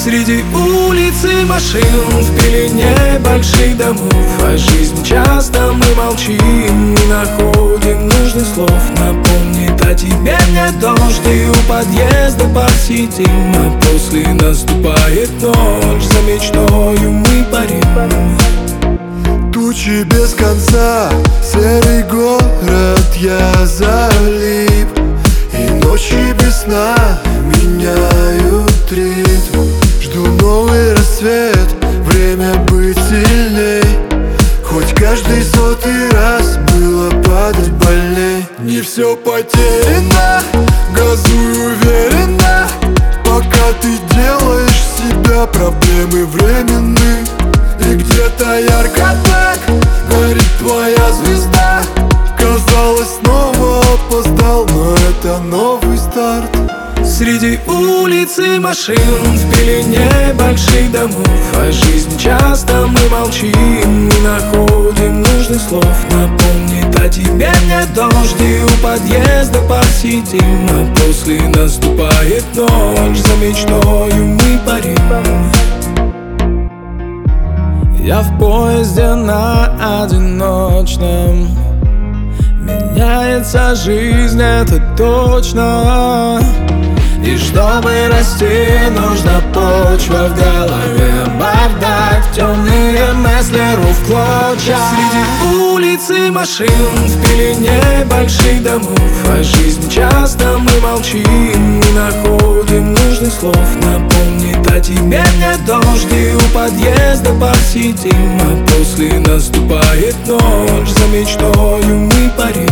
Среди улиц и машин, в пелене больших домов, а жизнь часто мы молчим, не находим нужных слов. Напомнит о тебе мне дождь, и у подъезда посидим, а после наступает ночь, за мечтою мы парим. Тучи без конца, серый город, я залип, и ночи без сна меняют ритм. Жду новый рассвет, время быть сильней, хоть каждый сотый раз было падать больней. Не все потеряно, газуй уверенно, пока ты делаешь себя, проблемы временны. И где-то ярко так горит твоя звезда. Казалось, снова опоздал, но это новый старт. Среди улиц и машин, в пелене больших домов, а жизнь часто мы молчим, не находим нужных слов. Напомнит о тебе мне дождь, и у подъезда посидим, а после наступает ночь, за мечтою мы парим. Я в поезде на одиночном, меняется жизнь, это точно. И чтобы расти, нужна почва в голове, бардак, темные мысли рвут в клочья. Среди улиц и машин, в пелене больших домов, а жизнь часто мы молчим, не находим нужных слов. Напомнит о тебе мне дождь, и у подъезда посидим, а после наступает ночь, за мечтою мы парим.